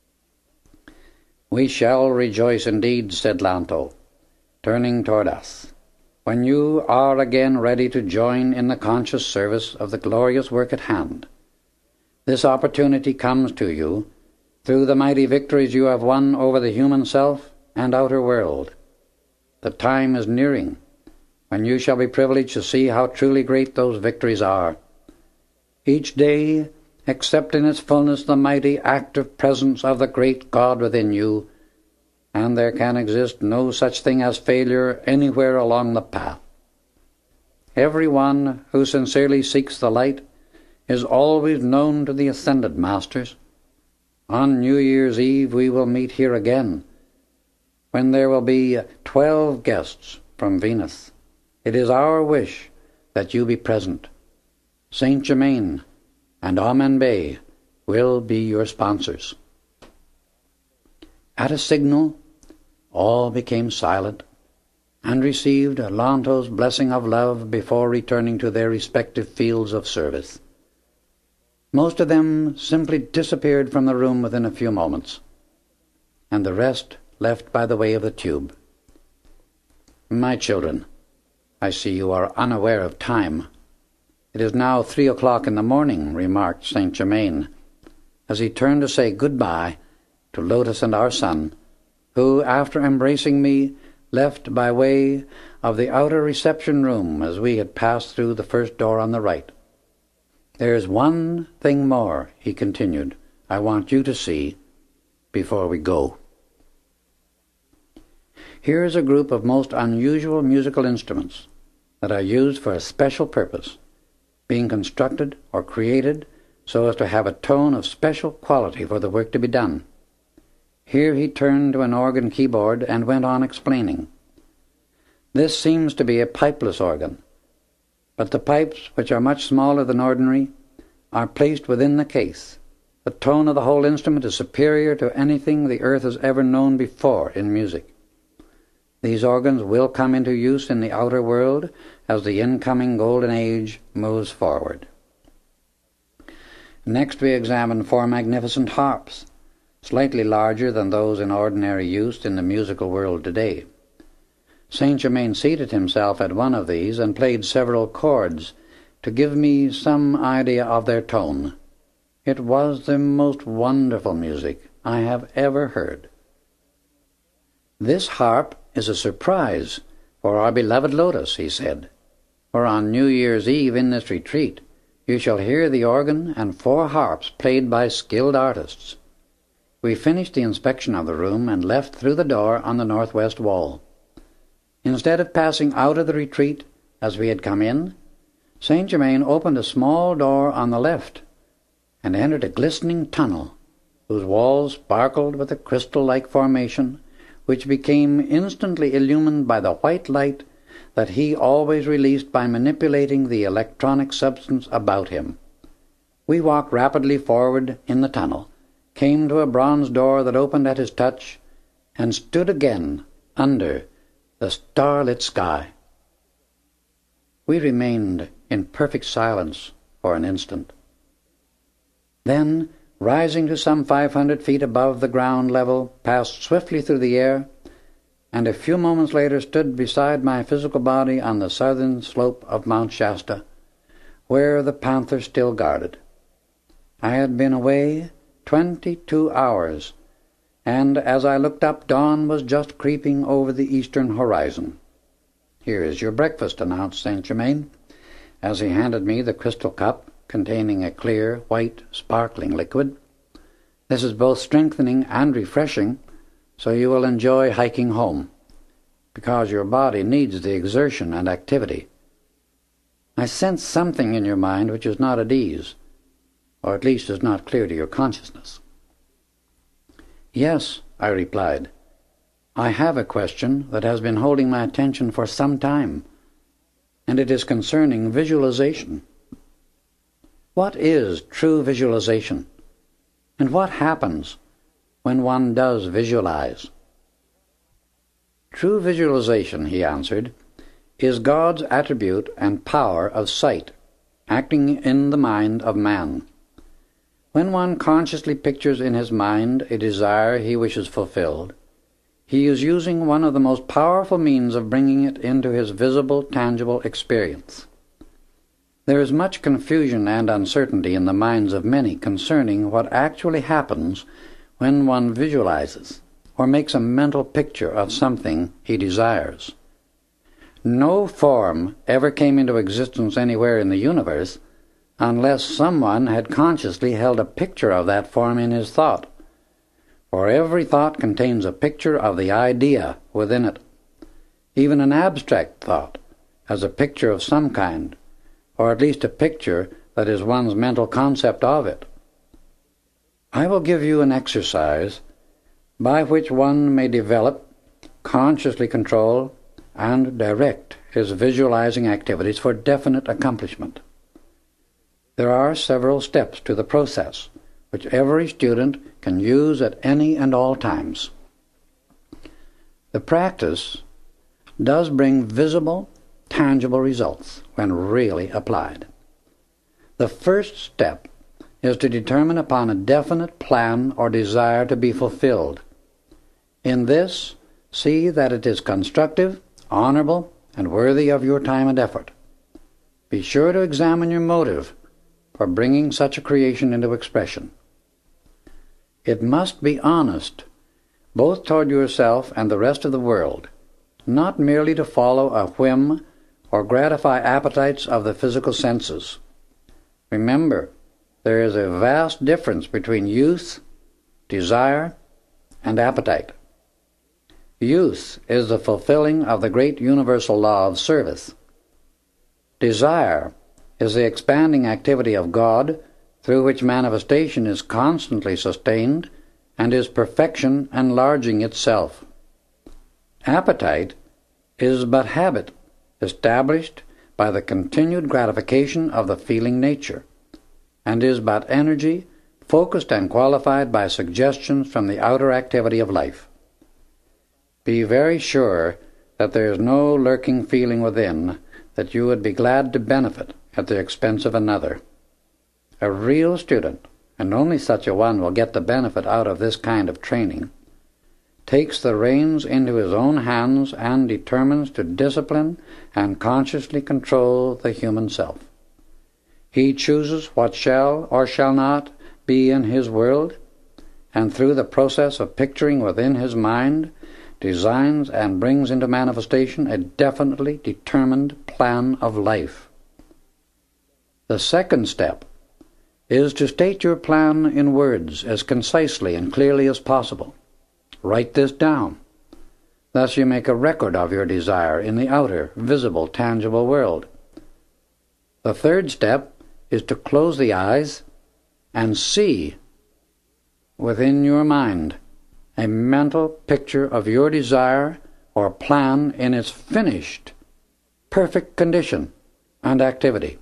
"We shall rejoice indeed," said Lanto, turning toward us, "when you are again ready to join in the conscious service of the glorious work at hand. This opportunity comes to you through the mighty victories you have won over the human self and outer world. The time is nearing when you shall be privileged to see how truly great those victories are. Each day, accept in its fullness the mighty active presence of the great God within you, and there can exist no such thing as failure anywhere along the path. Every one who sincerely seeks the light is always known to the ascended masters. On New Year's Eve we will meet here again, when there will be twelve guests from Venus. It is our wish that you be present. Saint Germain and Amen Bey will be your sponsors." At a signal, all became silent and received Lanto's blessing of love before returning to their respective fields of service. Most of them simply disappeared from the room within a few moments, and the rest left by the way of the tube. "My children, I see you are unaware of time. It is now three o'clock in the morning," remarked Saint Germain, as he turned to say good-bye to Lotus and our son, who, after embracing me, left by way of the outer reception room as we had passed through the first door on the right. "There is one thing more," he continued, "I want you to see before we go. Here is a group of most unusual musical instruments that are used for a special purpose, being constructed or created so as to have a tone of special quality for the work to be done." Here he turned to an organ keyboard and went on explaining. "This seems to be a pipeless organ, but the pipes, which are much smaller than ordinary, are placed within the case. The tone of the whole instrument is superior to anything the earth has ever known before in music. These organs will come into use in the outer world as the incoming golden age moves forward." Next we examine four magnificent harps, slightly larger than those in ordinary use in the musical world today. Saint Germain seated himself at one of these and played several chords to give me some idea of their tone. It was the most wonderful music I have ever heard. "This harp is a surprise for our beloved Lotus," he said, "for on New Year's Eve in this retreat you shall hear the organ and four harps played by skilled artists." We finished the inspection of the room and left through the door on the northwest wall. Instead of passing out of the retreat as we had come in, Saint Germain opened a small door on the left and entered a glistening tunnel whose walls sparkled with a crystal-like formation which became instantly illumined by the white light that he always released by manipulating the electronic substance about him. We walked rapidly forward in the tunnel, came to a bronze door that opened at his touch, and stood again under the starlit sky. We remained in perfect silence for an instant. Then, rising to some five hundred feet above the ground level, passed swiftly through the air, and a few moments later stood beside my physical body on the southern slope of Mount Shasta, where the panther still guarded. I had been away twenty-two hours, and as I looked up, dawn was just creeping over the eastern horizon. "Here is your breakfast," announced Saint Germain, as he handed me the crystal cup containing a clear, white, sparkling liquid. "This is both strengthening and refreshing, so you will enjoy hiking home, because your body needs the exertion and activity. I sense something in your mind which is not at ease, or at least is not clear to your consciousness." "Yes," I replied. "I have a question that has been holding my attention for some time, and it is concerning visualization. What is true visualization, and what happens when one does visualize?" "True visualization," he answered, "is God's attribute and power of sight, acting in the mind of man. When one consciously pictures in his mind a desire he wishes fulfilled, he is using one of the most powerful means of bringing it into his visible, tangible experience. There is much confusion and uncertainty in the minds of many concerning what actually happens when one visualizes or makes a mental picture of something he desires. No form ever came into existence anywhere in the universe unless someone had consciously held a picture of that form in his thought. For every thought contains a picture of the idea within it. Even an abstract thought has a picture of some kind, or at least a picture that is one's mental concept of it. I will give you an exercise by which one may develop, consciously control, and direct his visualizing activities for definite accomplishment. There are several steps to the process, which every student can use at any and all times. The practice does bring visible, tangible results when really applied. The first step is to determine upon a definite plan or desire to be fulfilled. In this, see that it is constructive, honorable, and worthy of your time and effort. Be sure to examine your motive for bringing such a creation into expression. It must be honest, both toward yourself and the rest of the world, not merely to follow a whim or gratify appetites of the physical senses. Remember, there is a vast difference between youth, desire, and appetite. Youth is the fulfilling of the great universal law of service. Desire is the expanding activity of God through which manifestation is constantly sustained and is perfection enlarging itself. Appetite is but habit established by the continued gratification of the feeling nature, and is but energy focused and qualified by suggestions from the outer activity of life. Be very sure that there is no lurking feeling within that you would be glad to benefit at the expense of another. A real student, and only such a one will get the benefit out of this kind of training, takes the reins into his own hands and determines to discipline and consciously control the human self. He chooses what shall or shall not be in his world, and through the process of picturing within his mind, designs and brings into manifestation a definitely determined plan of life. The second step is to state your plan in words as concisely and clearly as possible. Write this down. Thus you make a record of your desire in the outer, visible, tangible world. The third step is to close the eyes and see within your mind a mental picture of your desire or plan in its finished, perfect condition and activity.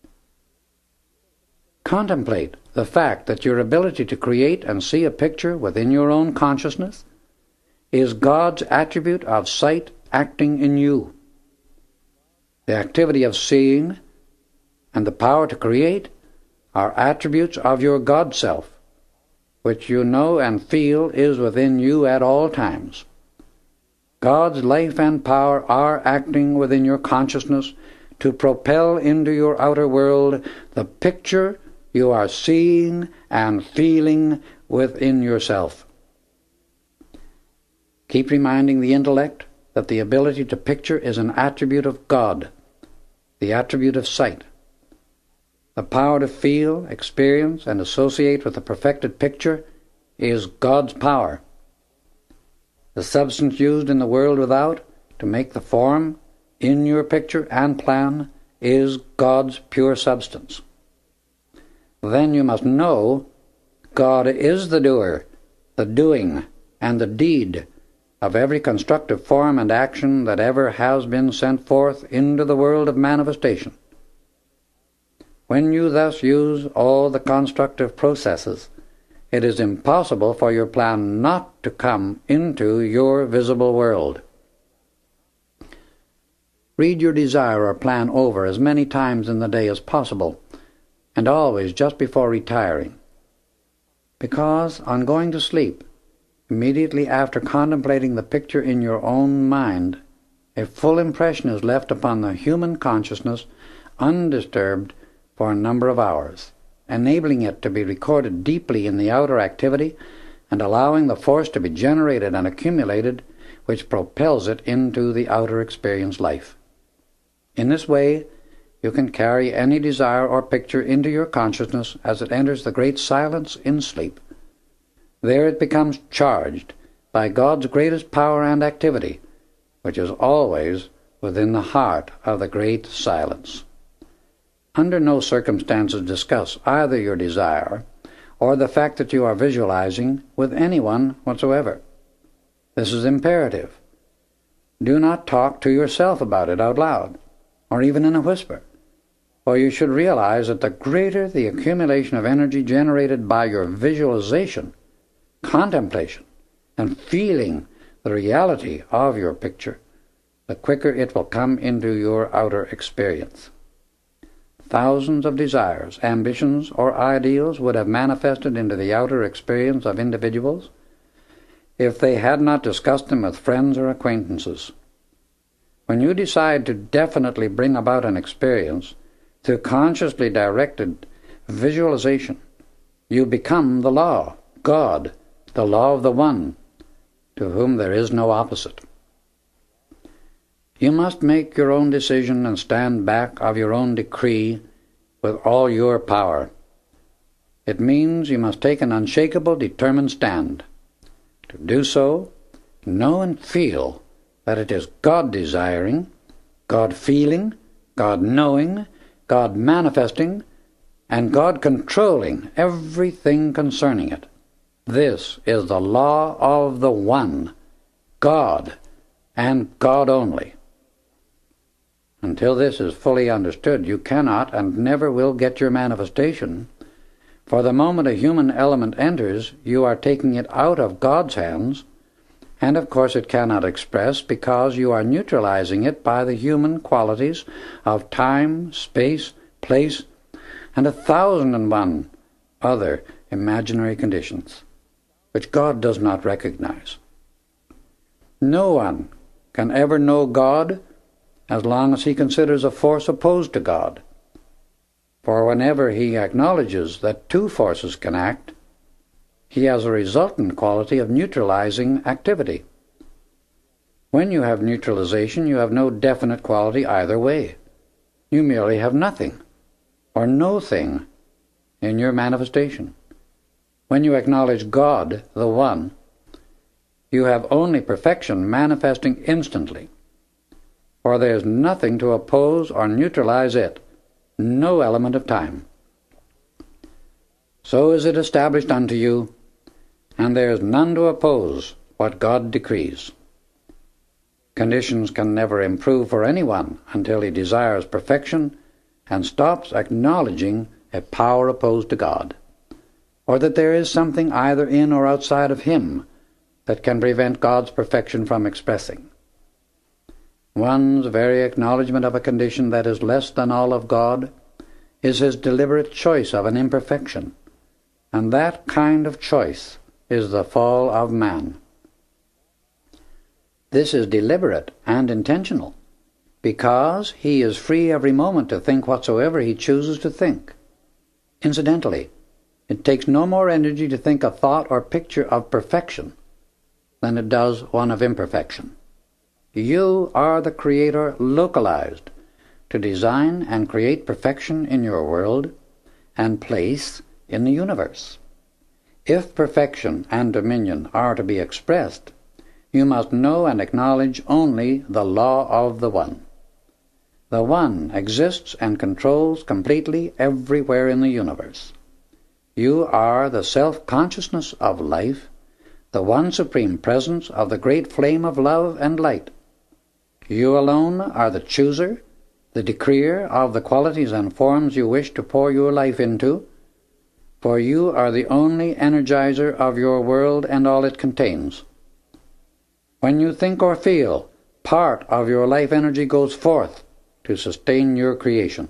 Contemplate the fact that your ability to create and see a picture within your own consciousness is God's attribute of sight acting in you. The activity of seeing and the power to create are attributes of your God self, which you know and feel is within you at all times. God's life and power are acting within your consciousness to propel into your outer world the picture you are seeing and feeling within yourself. Keep reminding the intellect that the ability to picture is an attribute of God, the attribute of sight. The power to feel, experience, and associate with the perfected picture is God's power. The substance used in the world without to make the form in your picture and plan is God's pure substance. Then you must know God is the doer, the doing, and the deed of every constructive form and action that ever has been sent forth into the world of manifestation. When you thus use all the constructive processes, it is impossible for your plan not to come into your visible world. Read your desire or plan over as many times in the day as possible, and always just before retiring. Because on going to sleep, immediately after contemplating the picture in your own mind, a full impression is left upon the human consciousness undisturbed for a number of hours, enabling it to be recorded deeply in the outer activity and allowing the force to be generated and accumulated which propels it into the outer experience life. In this way, you can carry any desire or picture into your consciousness as it enters the great silence in sleep. There it becomes charged by God's greatest power and activity, which is always within the heart of the great silence. Under no circumstances discuss either your desire or the fact that you are visualizing with anyone whatsoever. This is imperative. Do not talk to yourself about it out loud, or even in a whisper, for you should realize that the greater the accumulation of energy generated by your visualization, contemplation, and feeling the reality of your picture, the quicker it will come into your outer experience. Thousands of desires, ambitions, or ideals would have manifested into the outer experience of individuals if they had not discussed them with friends or acquaintances. When you decide to definitely bring about an experience through consciously directed visualization, you become the law, God, the law of the One, to whom there is no opposite. You must make your own decision and stand back of your own decree with all your power. It means you must take an unshakable, determined stand. To do so, know and feel that it is God desiring, God feeling, God knowing, God manifesting, and God controlling everything concerning it. This is the law of the One, God, and God only. Until this is fully understood, you cannot and never will get your manifestation, for the moment a human element enters, you are taking it out of God's hands, and of course it cannot express because you are neutralizing it by the human qualities of time, space, place, and a thousand and one other imaginary conditions, which God does not recognize. No one can ever know God as long as he considers a force opposed to God. For whenever he acknowledges that two forces can act, he has a resultant quality of neutralizing activity. When you have neutralization, you have no definite quality either way. You merely have nothing, or no thing, in your manifestation. When you acknowledge God, the One, you have only perfection manifesting instantly, for there is nothing to oppose or neutralize it, no element of time. So is it established unto you, and there is none to oppose what God decrees. Conditions can never improve for anyone until he desires perfection and stops acknowledging a power opposed to God, or that there is something either in or outside of him that can prevent God's perfection from expressing. One's very acknowledgement of a condition that is less than all of God is his deliberate choice of an imperfection, and that kind of choice is the fall of man. This is deliberate and intentional, because he is free every moment to think whatsoever he chooses to think. Incidentally, it takes no more energy to think a thought or picture of perfection than it does one of imperfection. You are the creator localized to design and create perfection in your world and place in the universe. If perfection and dominion are to be expressed, you must know and acknowledge only the law of the One. The One exists and controls completely everywhere in the universe. You are the self-consciousness of life, the one supreme presence of the great flame of love and light. You alone are the chooser, the decreer of the qualities and forms you wish to pour your life into, for you are the only energizer of your world and all it contains. When you think or feel, part of your life energy goes forth to sustain your creation.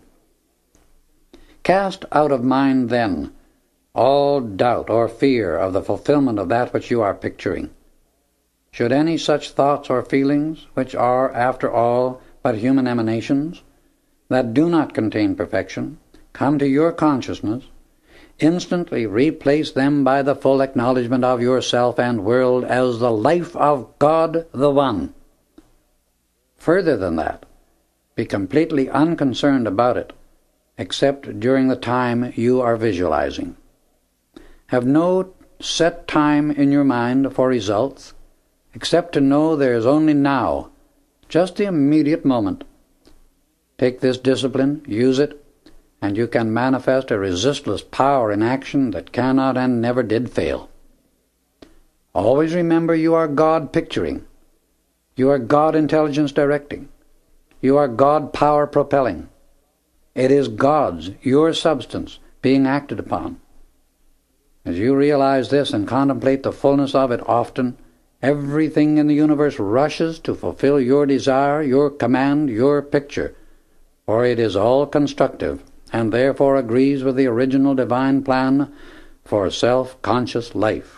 Cast out of mind, then, all doubt or fear of the fulfillment of that which you are picturing. Should any such thoughts or feelings, which are, after all, but human emanations, that do not contain perfection, come to your consciousness, instantly replace them by the full acknowledgement of yourself and world as the life of God the One. Further than that, be completely unconcerned about it, except during the time you are visualizing. Have no set time in your mind for results, except to know there is only now, just the immediate moment. Take this discipline, use it, and you can manifest a resistless power in action that cannot and never did fail. Always remember you are God picturing. You are God intelligence directing. You are God power propelling. It is God's, your substance, being acted upon. As you realize this and contemplate the fullness of it often, everything in the universe rushes to fulfill your desire, your command, your picture, for it is all constructive and therefore agrees with the original divine plan for self-conscious life.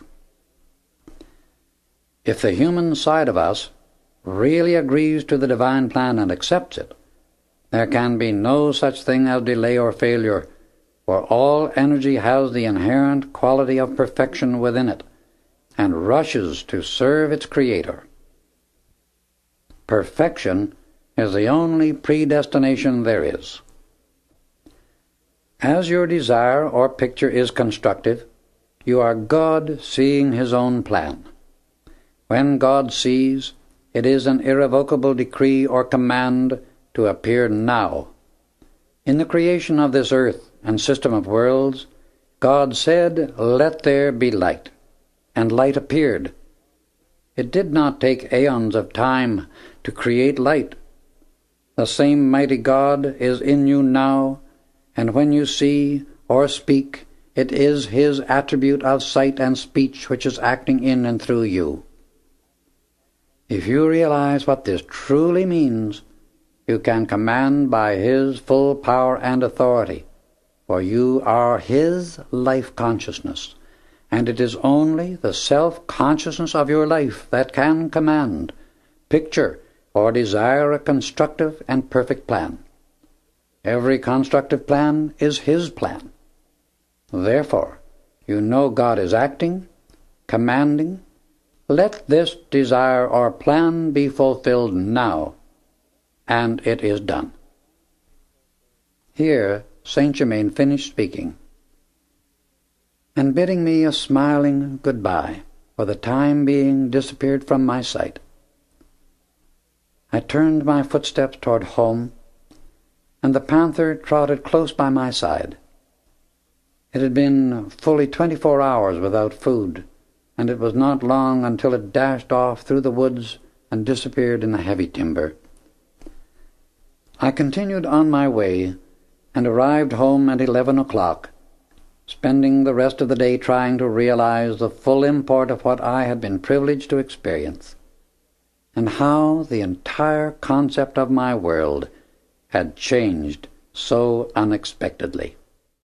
If the human side of us really agrees to the divine plan and accepts it, there can be no such thing as delay or failure, for all energy has the inherent quality of perfection within it, and rushes to serve its Creator. Perfection is the only predestination there is. As your desire or picture is constructive, you are God seeing His own plan. When God sees, it is an irrevocable decree or command to appear now. In the creation of this earth and system of worlds, God said, "Let there be light," and light appeared. It did not take aeons of time to create light. The same mighty God is in you now, and when you see or speak, it is His attribute of sight and speech which is acting in and through you. If you realize what this truly means, you can command by His full power and authority, for you are His life consciousness, and it is only the self-consciousness of your life that can command, picture, or desire a constructive and perfect plan. Every constructive plan is His plan. Therefore, you know God is acting, commanding. Let this desire or plan be fulfilled now, and it is done. Here Saint Germain finished speaking, and bidding me a smiling goodbye, for the time being disappeared from my sight. I turned my footsteps toward home, and the panther trotted close by my side. It had been fully twenty-four hours without food, and it was not long until it dashed off through the woods and disappeared in the heavy timber. I continued on my way, and arrived home at eleven o'clock, spending the rest of the day trying to realize the full import of what I had been privileged to experience, and how the entire concept of my world had changed so unexpectedly.